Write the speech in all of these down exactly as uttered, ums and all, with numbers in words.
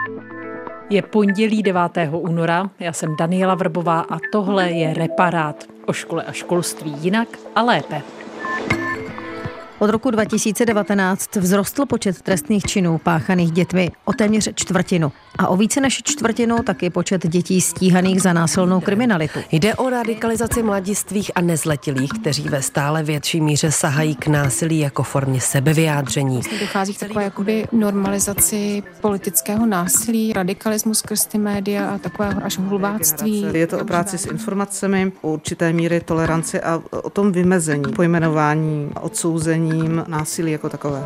Je pondělí devátého února, já jsem Daniela Vrbová a tohle je Reparát o škole a školství jinak a lépe. Od roku dva tisíce devatenáct vzrostl počet trestných činů páchaných dětmi o téměř čtvrtinu. A o více než čtvrtinu taky počet dětí stíhaných za násilnou kriminalitu. Jde o radikalizaci mladistvých a nezletilých, kteří ve stále větší míře sahají k násilí jako formě sebevyjádření. Vlastně dochází k takové jakoby normalizaci politického násilí, radikalismu skrz ty média a takového až hulváctví. Je to o práci s informacemi, o určité míry toleranci a o tom vymezení, pojmenování, odsouzení násilí jako takové.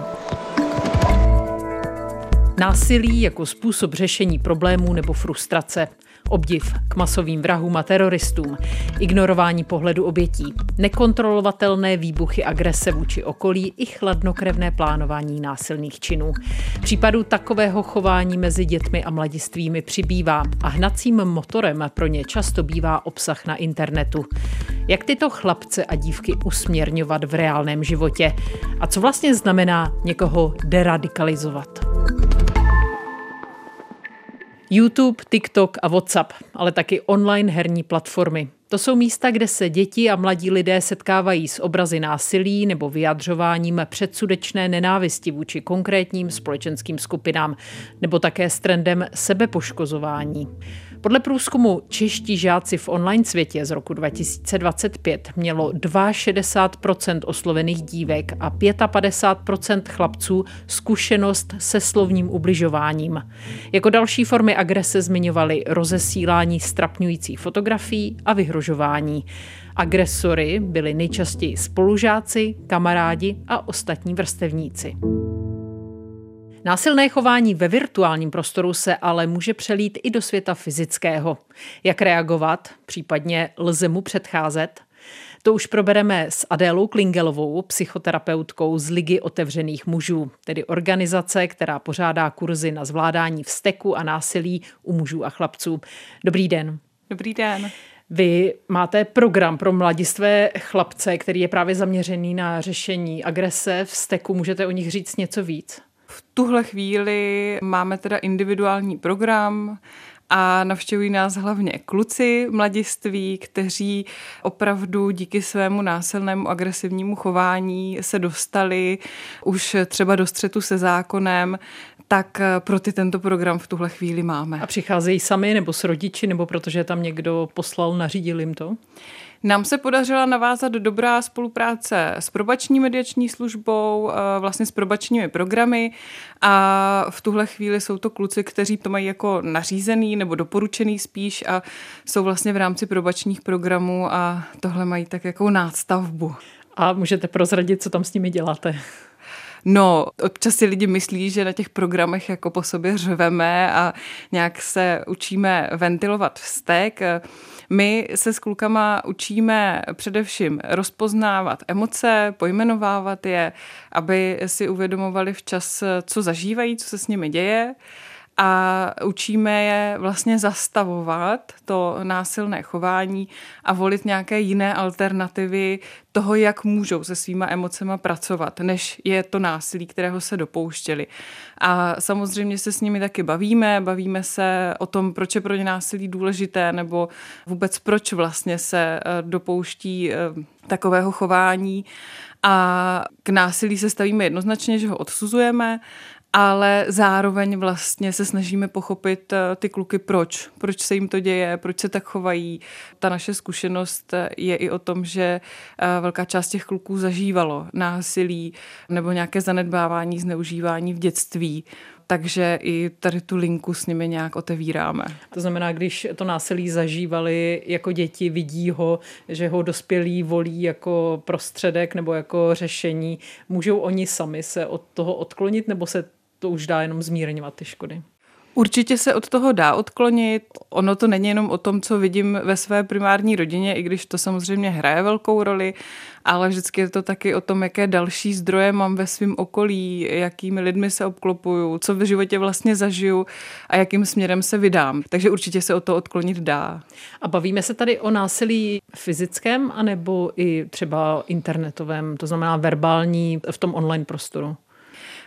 Násilí jako způsob řešení problémů nebo frustrace. Obdiv k masovým vrahům a teroristům. Ignorování pohledu obětí. Nekontrolovatelné výbuchy agrese vůči okolí i chladnokrevné plánování násilných činů. Případů takového chování mezi dětmi a mladistvými přibývá a hnacím motorem pro ně často bývá obsah na internetu. Jak tyto chlapce a dívky usměrňovat v reálném životě? A co vlastně znamená někoho deradikalizovat? YouTube, TikTok a WhatsApp, ale taky online herní platformy. To jsou místa, kde se děti a mladí lidé setkávají s obrazy násilí nebo vyjadřováním předsudečné nenávisti vůči konkrétním společenským skupinám, nebo také s trendem sebepoškozování. Podle průzkumu Čeští žáci v online světě z roku dva tisíce dvacet pět mělo šedesát dva procent oslovených dívek a padesát pět procent chlapců zkušenost se slovním ubližováním. Jako další formy agrese zmiňovali rozesílání ztrapňujících fotografií a vyhrožování. Agresory byli nejčastěji spolužáci, kamarádi a ostatní vrstevníci. Násilné chování ve virtuálním prostoru se ale může přelít i do světa fyzického. Jak reagovat, případně lze mu předcházet? To už probereme s Adélou Klingelovou, psychoterapeutkou z Ligy otevřených mužů, tedy organizace, která pořádá kurzy na zvládání vzteku a násilí u mužů a chlapců. Dobrý den. Dobrý den. Vy máte program pro mladistvé chlapce, který je právě zaměřený na řešení agrese, vzteku. Můžete o nich říct něco víc? V tuhle chvíli máme teda individuální program a navštěvují nás hlavně kluci mladiství, kteří opravdu díky svému násilnému agresivnímu chování se dostali už třeba do střetu se zákonem, tak pro ty tento program v tuhle chvíli máme. A přicházejí sami nebo s rodiči, nebo protože tam někdo poslal, nařídil jim to? Nám se podařila navázat dobrá spolupráce s probační mediační službou, vlastně s probačními programy a v tuhle chvíli jsou to kluci, kteří to mají jako nařízený nebo doporučený spíš a jsou vlastně v rámci probačních programů a tohle mají tak jako nástavbu. A můžete prozradit, co tam s nimi děláte? No, občas si lidi myslí, že na těch programech jako po sobě řveme a nějak se učíme ventilovat vztek. My se s klukama učíme především rozpoznávat emoce, pojmenovávat je, aby si uvědomovali včas, co zažívají, co se s nimi děje. A učíme je vlastně zastavovat to násilné chování a volit nějaké jiné alternativy toho, jak můžou se svýma emocema pracovat, než je to násilí, kterého se dopouštěli. A samozřejmě se s nimi taky bavíme, bavíme se o tom, proč je pro ně násilí důležité, nebo vůbec proč vlastně se dopouští takového chování. A k násilí se stavíme jednoznačně, že ho odsuzujeme, ale zároveň vlastně se snažíme pochopit ty kluky, proč. Proč se jim to děje, proč se tak chovají. Ta naše zkušenost je i o tom, že velká část těch kluků zažívalo násilí nebo nějaké zanedbávání, zneužívání v dětství. Takže i tady tu linku s nimi nějak otevíráme. To znamená, když to násilí zažívali jako děti, vidí ho, že ho dospělí volí jako prostředek nebo jako řešení, můžou oni sami se od toho odklonit, nebo se to už dá jenom zmírňovat ty škody? Určitě se od toho dá odklonit. Ono to není jenom o tom, co vidím ve své primární rodině, i když to samozřejmě hraje velkou roli, ale vždycky je to taky o tom, jaké další zdroje mám ve svém okolí, jakými lidmi se obklopuju, co v životě vlastně zažiju a jakým směrem se vydám. Takže určitě se o to odklonit dá. A bavíme se tady o násilí fyzickém anebo i třeba internetovém, to znamená verbální v tom online prostoru?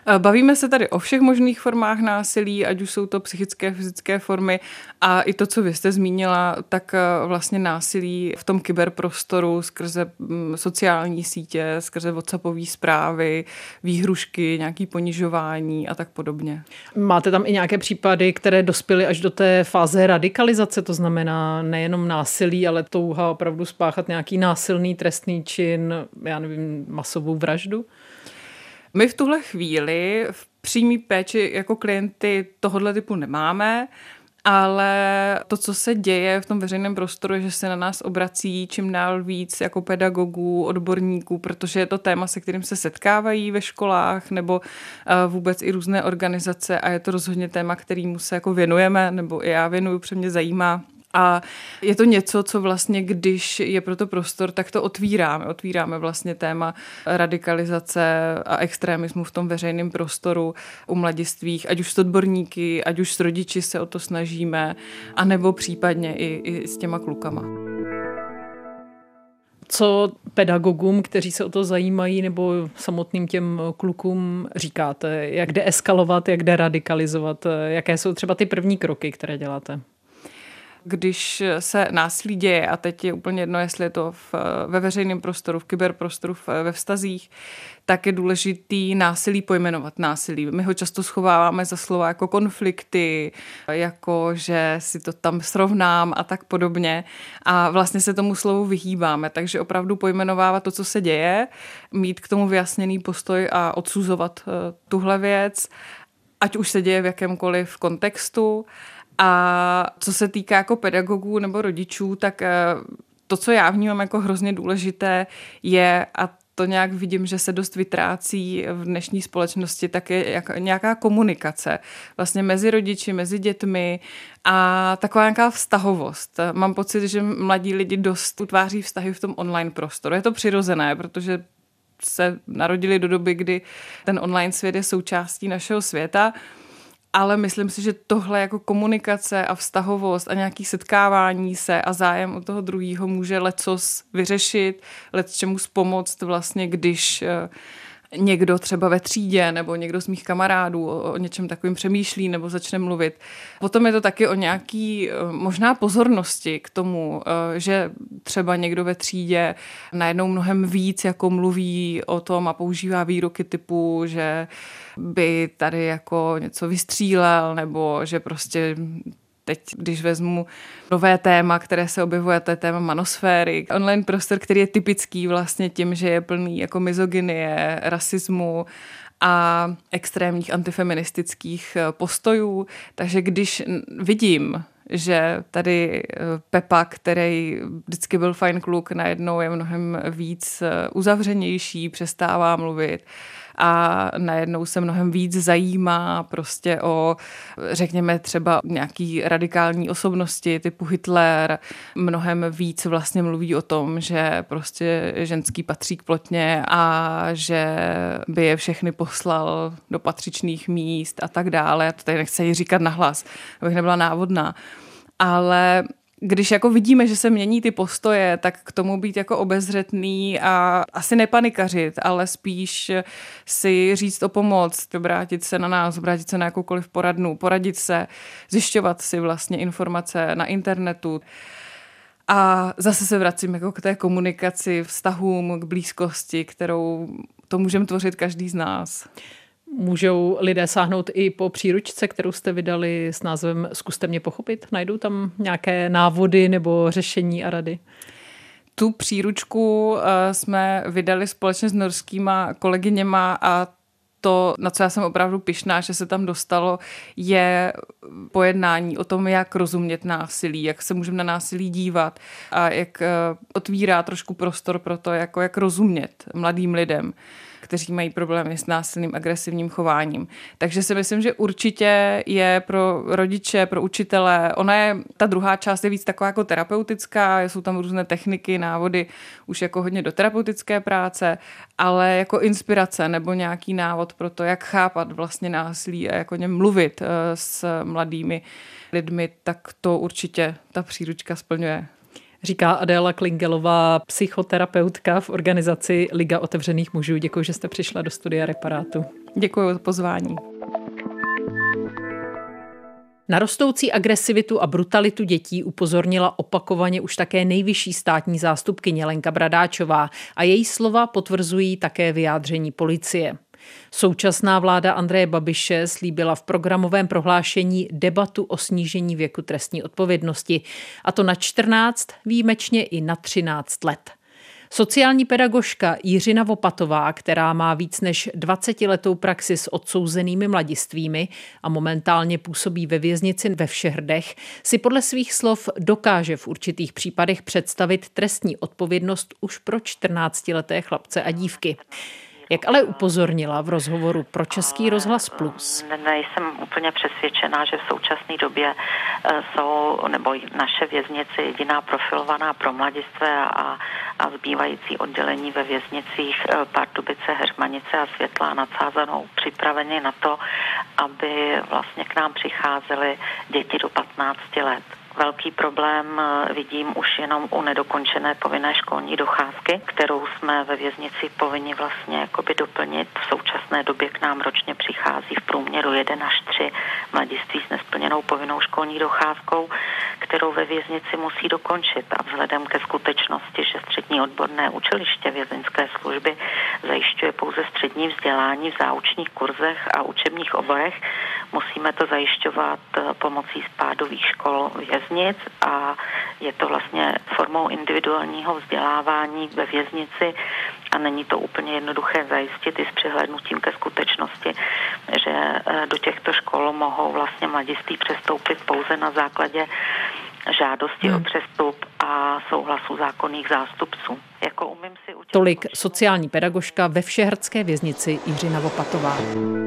Bavíme se tady o všech možných formách násilí, ať už jsou to psychické, fyzické formy a i to, co vy jste zmínila, tak vlastně násilí v tom kyberprostoru skrze sociální sítě, skrze WhatsAppové zprávy, výhrušky, nějaké ponižování a tak podobně. Máte tam i nějaké případy, které dospěly až do té fáze radikalizace, to znamená nejenom násilí, ale touha opravdu spáchat nějaký násilný trestný čin, já nevím, masovou vraždu? My v tuhle chvíli v přímé péči jako klienty tohohle typu nemáme, ale to, co se děje v tom veřejném prostoru, je, že se na nás obrací čím dál víc jako pedagogů, odborníků, protože je to téma, se kterým se setkávají ve školách nebo vůbec i různé organizace a je to rozhodně téma, kterému se jako věnujeme, nebo i já věnuju, protože mě zajímá. A je to něco, co vlastně, když je pro to prostor, tak to otvíráme. Otvíráme vlastně téma radikalizace a extremismu v tom veřejném prostoru u mladistvých, ať už s odborníky, ať už s rodiči se o to snažíme, anebo případně i, i s těma klukama. Co pedagogům, kteří se o to zajímají, nebo samotným těm klukům říkáte? Jak jde eskalovat, jak jde radikalizovat? Jaké jsou třeba ty první kroky, které děláte? Když se násilí děje, a teď je úplně jedno, jestli je to v, ve veřejném prostoru, v kyberprostoru, v, ve vztazích, tak je důležitý násilí pojmenovat násilí. My ho často schováváme za slova jako konflikty, jako že si to tam srovnám a tak podobně. A vlastně se tomu slovu vyhýbáme. Takže opravdu pojmenovávat to, co se děje, mít k tomu vyjasněný postoj a odsuzovat uh, tuhle věc, ať už se děje v jakémkoliv kontextu. A co se týká jako pedagogů nebo rodičů, tak to, co já vnímám jako hrozně důležité, je, a to nějak vidím, že se dost vytrácí v dnešní společnosti, tak je nějaká komunikace vlastně mezi rodiči, mezi dětmi a taková nějaká vztahovost. Mám pocit, že mladí lidi dost utváří vztahy v tom online prostoru. Je to přirozené, protože se narodili do doby, kdy ten online svět je součástí našeho světa. Ale myslím si, že tohle jako komunikace a vztahovost a nějaký setkávání se a zájem od toho druhého může lecos vyřešit, lecčemu pomoct vlastně, když někdo třeba ve třídě nebo někdo z mých kamarádů o, o něčem takovým přemýšlí nebo začne mluvit. Potom je to taky o nějaký možná pozornosti k tomu, že třeba někdo ve třídě najednou mnohem víc jako mluví o tom a používá výroky typu, že by tady jako něco vystřílel nebo že prostě teď, když vezmu nové téma, které se objevuje, to je téma manosféry. Online prostor, který je typický vlastně tím, že je plný jako mizogynie, rasismu a extrémních antifeministických postojů. Takže když vidím, že tady Pepa, který vždycky byl fajn kluk, najednou je mnohem víc uzavřenější, přestává mluvit a najednou se mnohem víc zajímá prostě o, řekněme třeba nějaký radikální osobnosti typu Hitler, mnohem víc vlastně mluví o tom, že prostě ženský patří k plotně a že by je všechny poslal do patřičných míst a tak dále. Já to tady nechci říkat nahlas, abych nebyla návodná. Ale když jako vidíme, že se mění ty postoje, tak k tomu být jako obezřetný a asi nepanikařit, ale spíš si říct o pomoc, obrátit se na nás, obrátit se na jakoukoliv poradnu, poradit se, zjišťovat si vlastně informace na internetu. A zase se vracím jako k té komunikaci, vztahům, k blízkosti, kterou to můžeme tvořit každý z nás. Můžou lidé sáhnout i po příručce, kterou jste vydali s názvem Zkuste mě pochopit? Najdou tam nějaké návody nebo řešení a rady? Tu příručku jsme vydali společně s norskýma kolegyněma a to, na co já jsem opravdu pyšná, že se tam dostalo, je pojednání o tom, jak rozumět násilí, jak se můžeme na násilí dívat a jak otvírá trošku prostor pro to, jako jak rozumět mladým lidem, kteří mají problémy s násilným agresivním chováním. Takže si myslím, že určitě je pro rodiče, pro učitele, ona je, ta druhá část je víc taková jako terapeutická, jsou tam různé techniky, návody, už jako hodně do terapeutické práce, ale jako inspirace nebo nějaký návod pro to, jak chápat vlastně násilí a jak o něm mluvit s mladými lidmi, tak to určitě ta příručka splňuje. Říká Adéla Klingelová, psychoterapeutka v organizaci Liga otevřených mužů. Děkuji, že jste přišla do studia Reparátu. Děkuji za pozvání. Na rostoucí agresivitu a brutalitu dětí upozornila opakovaně už také nejvyšší státní zástupkyně Lenka Bradáčová a její slova potvrzují také vyjádření policie. Současná vláda Andreje Babiše slíbila v programovém prohlášení debatu o snížení věku trestní odpovědnosti, a to na čtrnáct, výjimečně i na třináct let. Sociální pedagožka Jiřina Vopatová, která má víc než dvacetiletou praxi s odsouzenými mladistvými a momentálně působí ve věznici ve Všehrdech, si podle svých slov dokáže v určitých případech představit trestní odpovědnost už pro čtrnáctileté chlapce a dívky. Jak ale upozornila v rozhovoru pro Český rozhlas Plus. Nejsem úplně přesvědčená, že v současné době jsou, nebo naše věznice jediná profilovaná pro mladistvé a, a zbývající oddělení ve věznicích Pardubice, Heřmanice a Světlá nad Sázanou připraveni na to, aby vlastně k nám přicházely děti do patnácti let. Velký problém vidím už jenom u nedokončené povinné školní docházky, kterou jsme ve věznici povinni vlastně jakoby doplnit. V současné době k nám ročně přichází v průměru jeden až tři mladiství s nesplněnou povinnou školní docházkou, kterou ve věznici musí dokončit. A vzhledem ke skutečnosti, že střední odborné učiliště vězeňské služby zajišťuje pouze střední vzdělání v záučních kurzech a učebních oborech, musíme to zajišťovat pomocí spádových škol věznic a je to vlastně formou individuálního vzdělávání ve věznici a není to úplně jednoduché zajistit i s přihlédnutím ke skutečnosti, že do těchto škol mohou vlastně mladiství přestoupit pouze na základě žádosti hmm. o přestup a souhlasu zákonných zástupců. Jako umím si učit... Tolik sociální pedagožka ve Všehrdské věznici Jiřina Vopatová.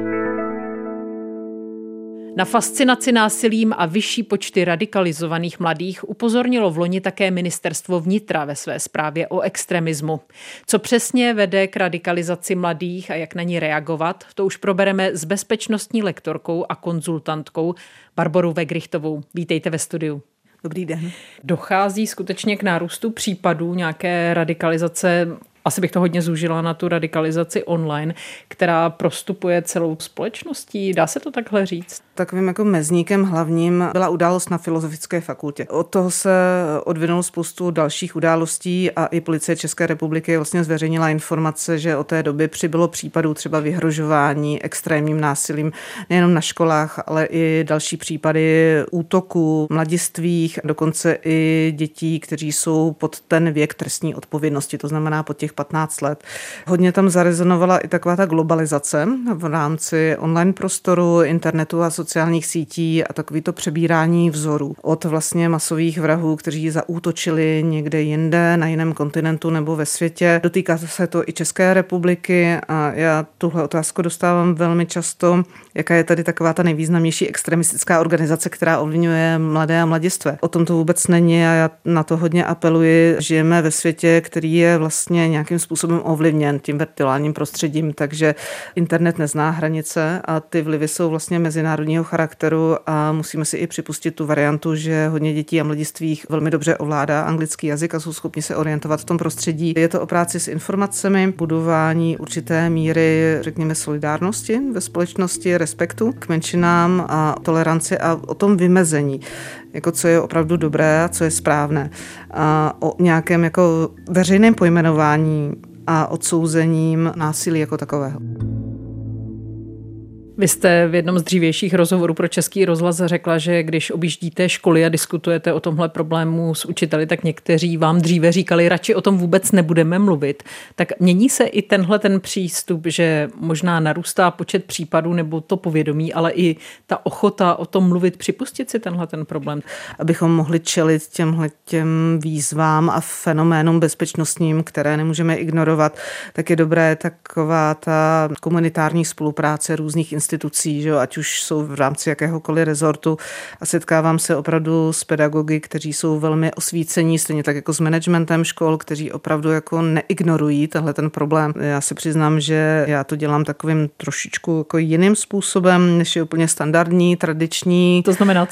Na fascinaci násilím a vyšší počty radikalizovaných mladých upozornilo vloni také Ministerstvo vnitra ve své zprávě o extremismu. Co přesně vede k radikalizaci mladých a jak na ní reagovat, to už probereme s bezpečnostní lektorkou a konzultantkou Barborou Vegrichtovou. Vítejte ve studiu. Dobrý den. Dochází skutečně k nárůstu případů nějaké radikalizace, asi bych to hodně zúžila na tu radikalizaci online, která prostupuje celou společností. Dá se to takhle říct? Takovým jako mezníkem hlavním byla událost na Filozofické fakultě. Od toho se odvinulo spoustu dalších událostí a i policie České republiky vlastně zveřejnila informace, že od té doby přibylo případů třeba vyhrožování extrémním násilím nejenom na školách, ale i další případy útoků mladistvých, dokonce i dětí, kteří jsou pod ten věk trestní odpovědnosti, to znamená pod těch patnáct let. Hodně tam zarezonovala i taková ta globalizace v rámci online prostoru, internetu a sociálních sítí a takový to přebírání vzorů od vlastně masových vrahů, kteří zaútočili někde jinde, na jiném kontinentu nebo ve světě. Dotýká se to i České republiky a já tuhle otázku dostávám velmi často, jaká je tady taková ta nejvýznamnější extremistická organizace, která ovlivňuje mladé a mladistvé. O tom to vůbec není a já na to hodně apeluji. Žijeme ve světě, který je vlastně nějakým způsobem ovlivněn tím virtuálním prostředím, takže internet nezná hranice a ty vlivy jsou vlastně mezinárodního charakteru a musíme si i připustit tu variantu, že hodně dětí a mladistvých velmi dobře ovládá anglický jazyk a jsou schopni se orientovat v tom prostředí. Je to o práci s informacemi, budování určité míry, řekněme, solidárnosti ve společnosti, respektu k menšinám a toleranci a o tom vymezení, jako co je opravdu dobré a co je správné. A o nějakém jako veřejném pojmenování a odsouzením násilí jako takového. Vy jste v jednom z dřívějších rozhovorů pro Český rozhlas řekla, že když objíždíte školy a diskutujete o tomhle problému s učiteli, tak někteří vám dříve říkali, radši o tom vůbec nebudeme mluvit. Tak mění se i tenhle ten přístup, že možná narůstá počet případů nebo to povědomí, ale i ta ochota o tom mluvit, připustit si tenhle ten problém. Abychom mohli čelit těmhle těm výzvám a fenoménům bezpečnostním, které nemůžeme ignorovat, tak je dobré taková ta komunitární spolupráce různých institucí, že, ať už jsou v rámci jakéhokoliv rezortu a setkávám se opravdu s pedagogy, kteří jsou velmi osvícení, stejně tak jako s managementem škol, kteří opravdu jako neignorují tenhle ten problém. Já se přiznám, že já to dělám takovým trošičku jako jiným způsobem, než je úplně standardní, tradiční. To znamená co?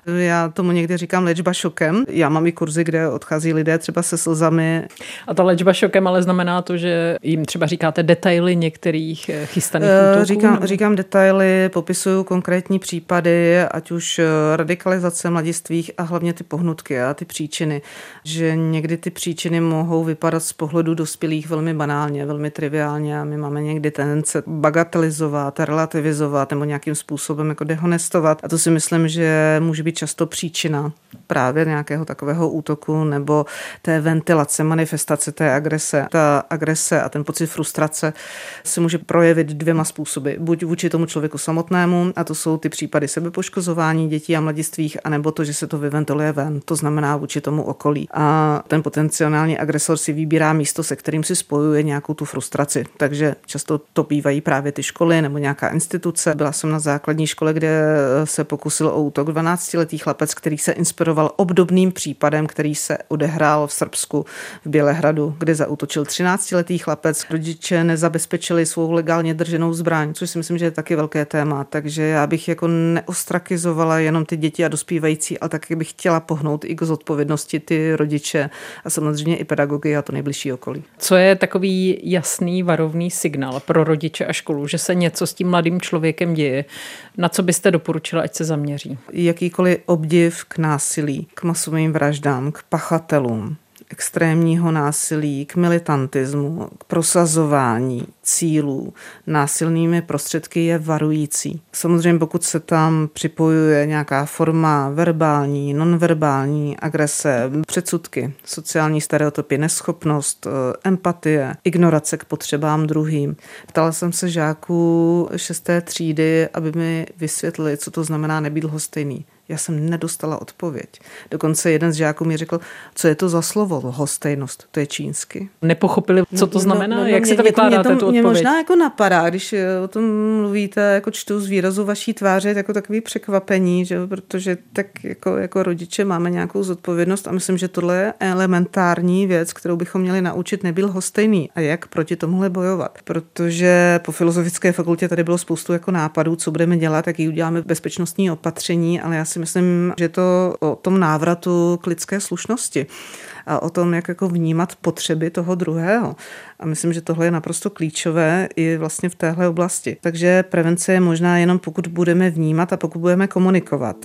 Já tomu někdy říkám léčba šokem. Já mám i kurzy, kde odchází lidé třeba se slzami. A ta léčba šokem ale znamená to, že jim třeba říkáte detaily některých chystaných útoků? Říkám, říkám detaily, popisuju konkrétní případy, ať už radikalizace mladistvých a hlavně ty pohnutky a ty příčiny. Že někdy ty příčiny mohou vypadat z pohledu dospělých velmi banálně, velmi triviálně a my máme někdy tendence bagatelizovat, relativizovat nebo nějakým způsobem jako dehonestovat. A to si myslím, že může být často příčina právě nějakého takového útoku nebo té ventilace, manifestace té agrese. Ta agrese a ten pocit frustrace se může projevit dvěma způsoby. Buď vůči tomu člověku samotnému, a to jsou ty případy sebepoškozování dětí a mladistvých, anebo to, že se to vyventiluje ven, to znamená vůči tomu okolí. A ten potenciální agresor si vybírá místo, se kterým si spojuje nějakou tu frustraci. Takže často to bývají právě ty školy nebo nějaká instituce. Byla jsem na základní škole, kde se pokusil o útok dvanáctiletý chlapec, který se inspiroval obdobným případem, který se odehrál v Srbsku v Bělehradu, kde zaútočil třináctiletý chlapec. Rodiče nezabezpečili svou legálně drženou zbraň, což si myslím, že je taky velké téma. Takže já bych jako neostrakizovala jenom ty děti a dospívající, ale taky bych chtěla pohnout i k zodpovědnosti ty rodiče a samozřejmě i pedagogy a to nejbližší okolí. Co je takový jasný varovný signál pro rodiče a školu, že se něco s tím mladým člověkem děje? Na co byste doporučila, ať se zaměří? Jakýkoliv obdiv k násilí, k masovým vraždám, k pachatelům, extrémního násilí, k militantismu, k prosazování cílů násilnými prostředky je varující. Samozřejmě pokud se tam připojuje nějaká forma verbální, nonverbální agrese, předsudky, sociální stereotypy, neschopnost, empatie, ignorace k potřebám druhým. Ptala jsem se žáků šesté třídy, aby mi vysvětlili, co to znamená nebýt lhostejný. Já jsem nedostala odpověď. Dokonce jeden z žáků mi řekl, co je to za slovo lhostejnost, to je čínsky. Nepochopili, co to znamená? No, no, no, Jak mě, si to vykládáte, mě to, tu mě odpověď? možná jako napadá, když o tom mluvíte, jako čtu z výrazu vaší tváře, jako takový překvapení, že? Protože tak jako, jako rodiče máme nějakou zodpovědnost a myslím, že tohle je elementární věc, kterou bychom měli naučit nebyl lhostejný a jak proti tomuhle bojovat. Protože po Filozofické fakultě tady bylo spoustu jako nápadů, co budeme dělat, jaký uděláme bezpečnostní opatření, ale já si myslím, že to o tom návratu k lidské slušnosti a o tom, jak jako vnímat potřeby toho druhého. A myslím, že tohle je naprosto klíčové i vlastně v téhle oblasti. Takže prevence je možná jenom pokud budeme vnímat a pokud budeme komunikovat.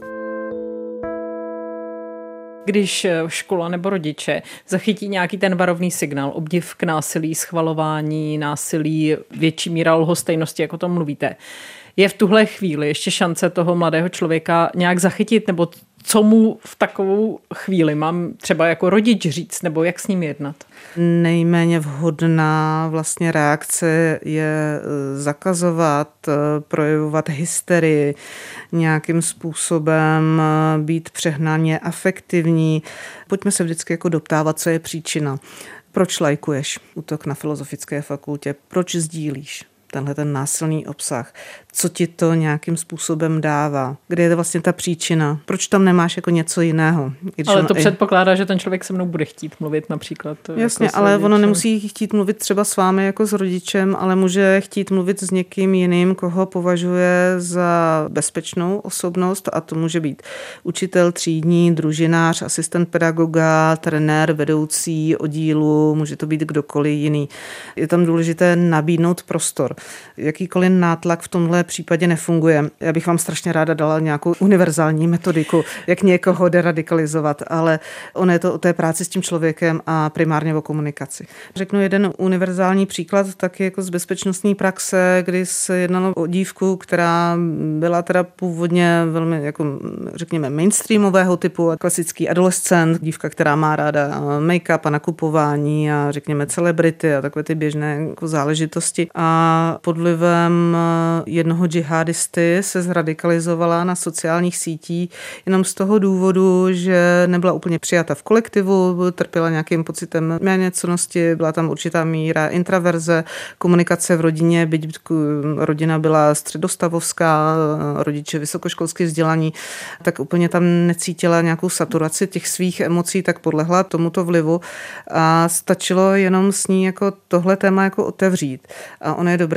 Když škola nebo rodiče zachytí nějaký ten varovný signál, obdiv k násilí, schvalování násilí, větší míra lhostejnosti, jako to mluvíte, je v tuhle chvíli ještě šance toho mladého člověka nějak zachytit, nebo co mu v takovou chvíli mám třeba jako rodič říct, nebo jak s ním jednat? Nejméně vhodná vlastně reakce je zakazovat, projevovat hysterii, nějakým způsobem být přehnaně afektivní. Pojďme se vždycky jako doptávat, co je příčina. Proč lajkuješ útok na Filozofické fakultě? Proč sdílíš tenhle ten násilný obsah? Co ti to nějakým způsobem dává? Kde je to vlastně ta příčina? Proč tam nemáš jako něco jiného? Když ale to i... předpokládá, že ten člověk se mnou bude chtít mluvit například. Jasně, jako ale ono nemusí chtít mluvit třeba s vámi jako s rodičem, ale může chtít mluvit s někým jiným, koho považuje za bezpečnou osobnost a to může být učitel, třídní, družinář, asistent pedagoga, trenér, vedoucí oddílu, může to být kdokoliv jiný. Je tam důležité nabídnout prostor. Jakýkoliv nátlak v tomhle případě nefunguje. Já bych vám strašně ráda dala nějakou univerzální metodiku, jak někoho deradikalizovat, ale ono je to o té práci s tím člověkem a primárně o komunikaci. Řeknu jeden univerzální příklad taky jako z bezpečnostní praxe, kdy se jednalo o dívku, která byla teda původně velmi jako řekněme mainstreamového typu, klasický adolescent, dívka, která má ráda make-up a nakupování a řekněme celebrity a takové ty běžné jako záležitosti. A pod vlivem jednoho džihadisty se zradikalizovala na sociálních sítích jenom z toho důvodu, že nebyla úplně přijata v kolektivu, trpěla nějakým pocitem méněcennosti, byla tam určitá míra intraverze, komunikace v rodině, byť rodina byla středostavovská, rodiče vysokoškolsky vzdělaní, tak úplně tam necítila nějakou saturaci těch svých emocí, tak podlehla tomuto vlivu a stačilo jenom s ní jako tohle téma jako otevřít. A ono je dobré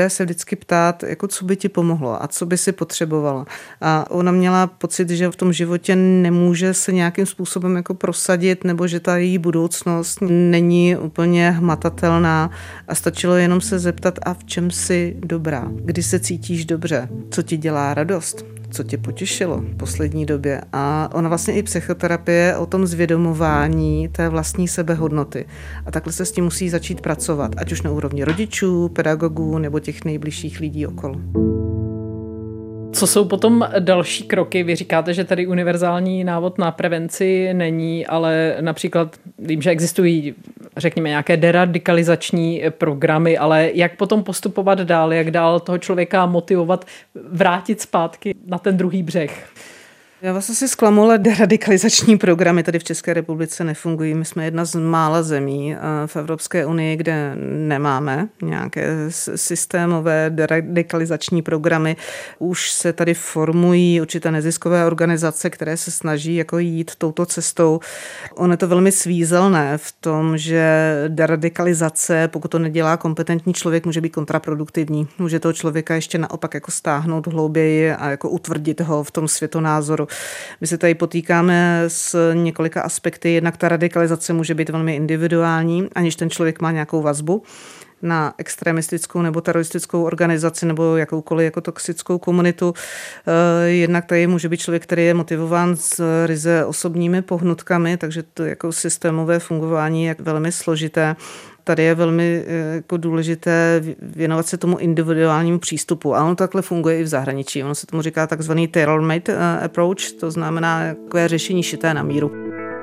dobré se vždycky ptát, jako co by ti pomohlo a co by si potřebovala. A ona měla pocit, že v tom životě nemůže se nějakým způsobem jako prosadit, nebo že ta její budoucnost není úplně hmatatelná a stačilo jenom se zeptat, a v čem jsi dobrá, kdy se cítíš dobře, co ti dělá radost, co tě potěšilo v poslední době. A ona vlastně i psychoterapie o tom zvědomování té vlastní sebehodnoty. A takhle se s tím musí začít pracovat, ať už na úrovni rodičů, pedagogů nebo těch nejbližších lidí okolo. Co jsou potom další kroky? Vy říkáte, že tady univerzální návod na prevenci není, ale například vím, že existují, řekněme, nějaké deradikalizační programy, ale jak potom postupovat dál, jak dál toho člověka motivovat vrátit zpátky na ten druhý břeh? Já vás asi zklamu, ale deradikalizační programy tady v České republice nefungují. My jsme jedna z mála zemí v Evropské unii, kde nemáme nějaké systémové deradikalizační programy. Už se tady formují určité neziskové organizace, které se snaží jako jít touto cestou. Ono je to velmi svízelné v tom, že deradikalizace, pokud to nedělá kompetentní člověk, může být kontraproduktivní. Může toho člověka ještě naopak jako stáhnout hlouběji a jako utvrdit ho v tom světonázoru. My se tady potýkáme s několika aspekty. Jednak ta radikalizace může být velmi individuální, aniž ten člověk má nějakou vazbu na extremistickou nebo teroristickou organizaci nebo jakoukoliv jako toxickou komunitu. Jednak tady může být člověk, který je motivován s ryze osobními pohnutkami, takže to jako systémové fungování je velmi složité. Tady je velmi jako důležité věnovat se tomu individuálnímu přístupu. A ono takhle funguje i v zahraničí. Ono se tomu říká takzvaný tailor-made approach, to znamená takové řešení šité na míru.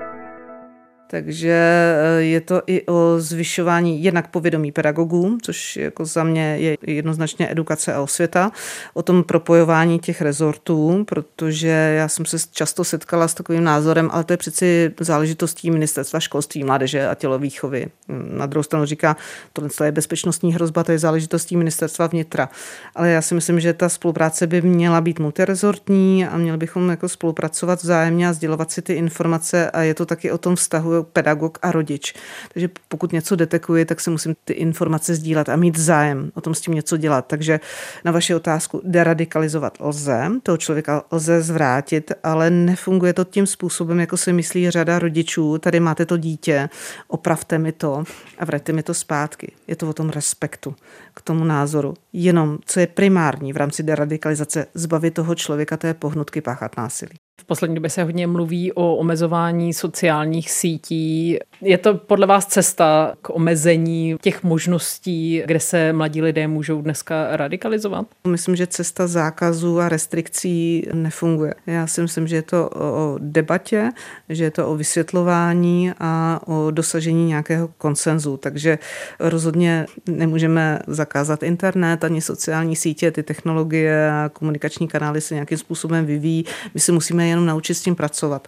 Takže je to i o zvyšování jednak povědomí pedagogů, což jako za mě je jednoznačně edukace a osvěta, o tom propojování těch rezortů, protože já jsem se často setkala s takovým názorem, ale to je přeci záležitostí Ministerstva školství, mládeže a tělovýchovy. Na druhou stranu říká, tohle je bezpečnostní hrozba, to je záležitostí Ministerstva vnitra. Ale já si myslím, že ta spolupráce by měla být multirezortní a měli bychom jako spolupracovat vzájemně a sdělovat si ty informace a je to taky o tom vztahu pedagog a rodič. Takže pokud něco detekuji, tak se musím ty informace sdílet a mít zájem o tom s tím něco dělat. Takže na vaši otázku deradikalizovat lze, toho člověka lze zvrátit, ale nefunguje to tím způsobem, jako si myslí řada rodičů. Tady máte to dítě, opravte mi to a vraťte mi to zpátky. Je to o tom respektu k tomu názoru. Jenom, co je primární v rámci deradikalizace, zbavit toho člověka té pohnutky páchat násilí. V poslední době se hodně mluví o omezování sociálních sítí. Je to podle vás cesta k omezení těch možností, kde se mladí lidé můžou dneska radikalizovat? Myslím, že cesta zákazů a restrikcí nefunguje. Já si myslím, že je to o debatě, že je to o vysvětlování a o dosažení nějakého konsenzu. Takže rozhodně nemůžeme zakázat internet ani sociální sítě, ty technologie a komunikační kanály se nějakým způsobem vyvíjí. My si musíme jenom naučit s tím pracovat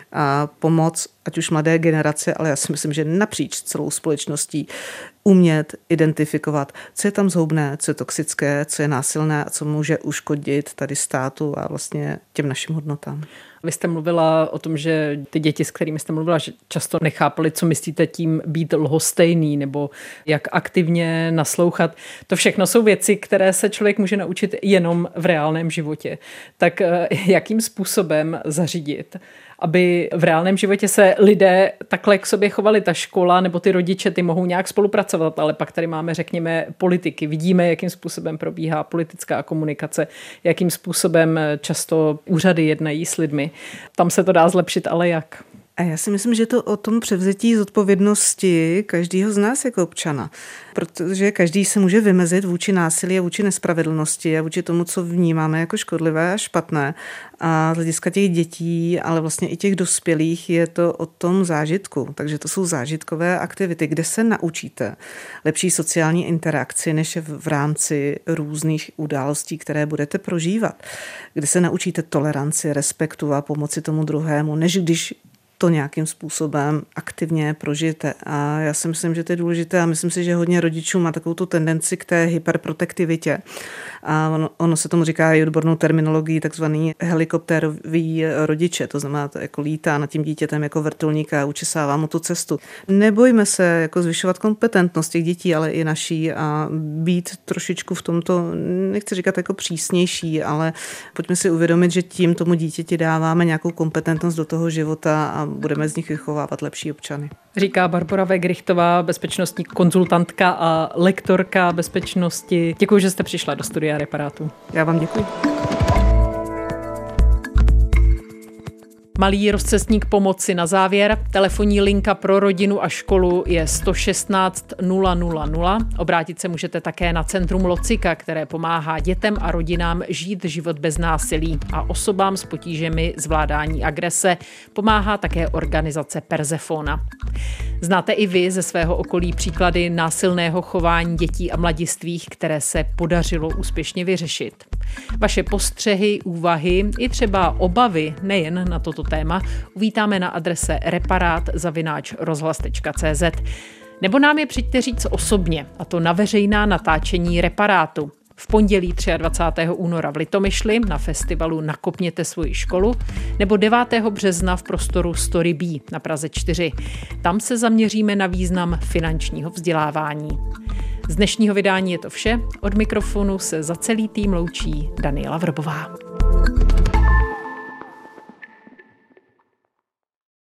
a pomoct, ať už mladé generace, ale já si myslím, že napříč celou společností umět identifikovat, co je tam zhoubné, co je toxické, co je násilné a co může uškodit tady státu a vlastně těm našim hodnotám. Vy jste mluvila o tom, že ty děti, s kterými jste mluvila, že často nechápali, co myslíte tím být lhostejný nebo jak aktivně naslouchat. To všechno jsou věci, které se člověk může naučit jenom v reálném životě. Tak jakým způsobem zařídit, aby v reálném životě se lidé takhle k sobě chovali, ta škola nebo ty rodiče, ty mohou nějak spolupracovat, ale pak tady máme, řekněme, politiky. Vidíme, jakým způsobem probíhá politická komunikace, jakým způsobem často úřady jednají s lidmi. Tam se to dá zlepšit, ale jak? A já si myslím, že to o tom převzetí zodpovědnosti každého z nás jako občana. Protože každý se může vymezit vůči násilí a vůči nespravedlnosti a vůči tomu, co vnímáme jako škodlivé a špatné. A z hlediska těch dětí, ale vlastně i těch dospělých je to o tom zážitku. Takže to jsou zážitkové aktivity, kde se naučíte lepší sociální interakci, než v rámci různých událostí, které budete prožívat. Kde se naučíte toleranci, respektu a pomoci tomu druhému, než když to nějakým způsobem aktivně prožijete. A já si myslím, že to je důležité a myslím si, že hodně rodičů má takovou tu tendenci k té hyperprotektivitě. A ono, ono se tomu říká i odbornou terminologií takzvaný helikoptérový rodiče, to znamená, to jako lítá nad tím dítětem jako vrtulník a učesává mu tu cestu. Nebojme se jako zvyšovat kompetentnost těch dětí, ale i naší a být trošičku v tomto, nechci říkat jako přísnější, ale pojďme si uvědomit, že tím tomu dítěti dáváme nějakou kompetentnost do toho života a budeme z nich vychovávat lepší občany. Říká Barbora Wegrichtová, bezpečnostní konzultantka a lektorka bezpečnosti. Děkuji, že jste přišla do studia Reparátu. Já vám děkuji. Malý rozcestník pomoci na závěr. Telefonní linka pro rodinu a školu je sto šestnáct nula nula nula. Obrátit se můžete také na Centrum Locika, které pomáhá dětem a rodinám žít život bez násilí a osobám s potížemi zvládání agrese. Pomáhá také organizace Persefona. Znáte i vy ze svého okolí příklady násilného chování dětí a mladistvých, které se podařilo úspěšně vyřešit? Vaše postřehy, úvahy i třeba obavy nejen na toto téma uvítáme na adrese reparát zavináč rozhlas tečka cé zet. Nebo nám je přijďte říct osobně, a to na veřejná natáčení Reparátu. V pondělí dvacátého třetího února v Litomyšli na festivalu Nakopněte svoji školu nebo devátého března v prostoru Story B na Praze čtyři. Tam se zaměříme na význam finančního vzdělávání. Z dnešního vydání je to vše. Od mikrofonu se za celý tým loučí Daniela Vrbová.